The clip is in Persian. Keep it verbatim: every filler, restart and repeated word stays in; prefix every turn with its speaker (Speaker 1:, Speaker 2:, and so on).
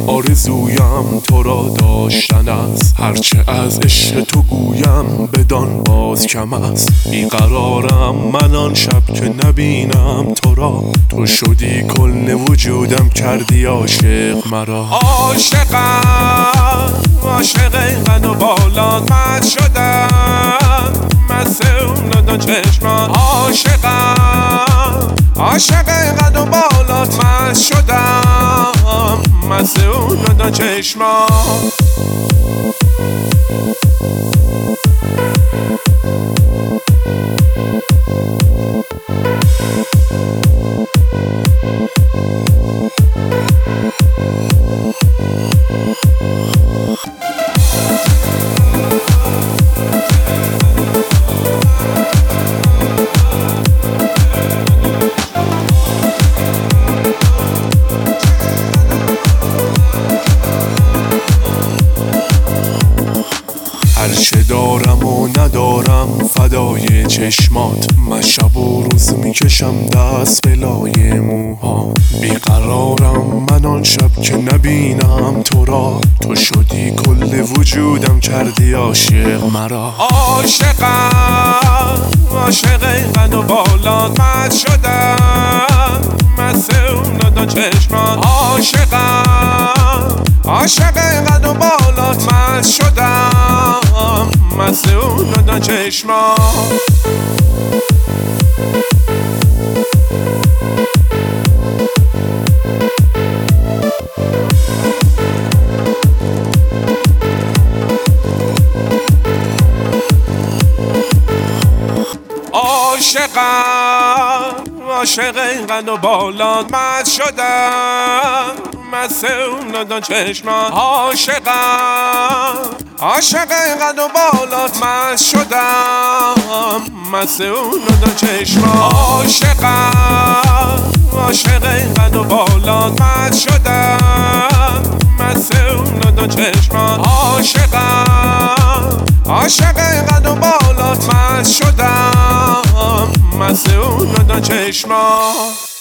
Speaker 1: آرزویم تو را داشتن است، هرچه از عشق تو گویم بدان باز کم است. بیقرارم من آن شب که نبینم تو را، تو شدی کل وجودم کردی عاشق مرا.
Speaker 2: عاشقم عاشق قد و بالات من شدم، مسئول دو چشمان. عاشقم عاشق قد و بالات من شدم، مسئول دو چشمان.
Speaker 1: هرچه دارم و ندارم فدای چشمات، من شب و روز میکشم دست به لای موها. بیقرارم من آن شب که نبینم تو را، تو شدی کل وجودم کردی عاشق مرا.
Speaker 2: عاشقم عاشق قد و بالات من شدم، مسئول دو چشمان. عاشقم عاشق قد و بالات من شدم، مسئول دو چشمان. عاشقم عاشق قد و بالات من شدم، مسئول دو چشمان. عاشقم عاشق قد و بالات من شدم، مسئول دو چشمان. عاشقم عاشق قد و بالات من شدم، مسئول دو چشمان. عاشقم عاشق قد و بالات من شدم، مسئول دو چشمان.